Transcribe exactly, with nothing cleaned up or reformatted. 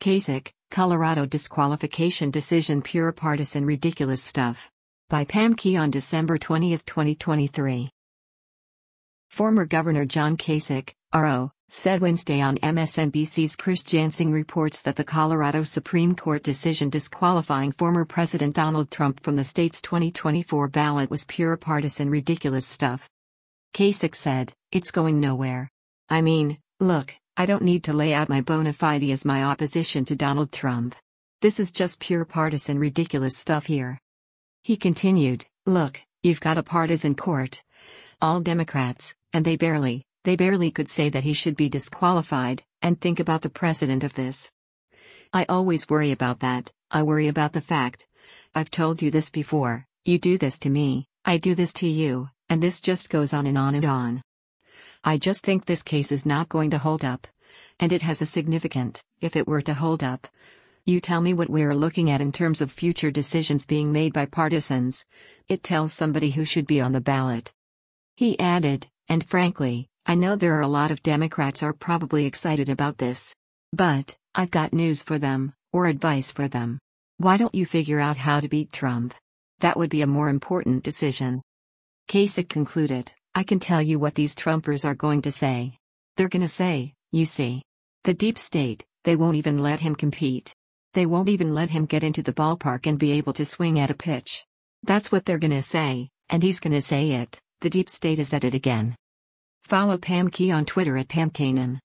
Kasich, Colorado disqualification decision pure partisan ridiculous stuff. By Pam Key on December twentieth, twenty twenty-three. Former Governor John Kasich, R O, said Wednesday on M S N B C's Chris Jansing reports that the Colorado Supreme Court decision disqualifying former President Donald Trump from the state's twenty twenty-four ballot was pure partisan ridiculous stuff. Kasich said, "It's going nowhere. I mean, look, I don't need to lay out my bona fides as my opposition to Donald Trump. This is just pure partisan ridiculous stuff here." He continued, "Look, you've got a partisan court. All Democrats, and they barely, they barely could say that he should be disqualified, and think about the precedent of this. I always worry about that. I worry about the fact. I've told you this before, you do this to me, I do this to you, and this just goes on and on and on. I just think this case is not going to hold up. And it has a significant, if it were to hold up. You tell me what we're looking at in terms of future decisions being made by partisans. It tells somebody who should be on the ballot." He added, "And frankly, I know there are a lot of Democrats are probably excited about this. But, I've got news for them, or advice for them. Why don't you figure out how to beat Trump? That would be a more important decision." Kasich concluded, "I can tell you what these Trumpers are going to say. They're gonna say, you see. The deep state, they won't even let him compete. They won't even let him get into the ballpark and be able to swing at a pitch. That's what they're gonna say, and he's gonna say it, the deep state is at it again." Follow Pam Key on Twitter at Pam Kanan.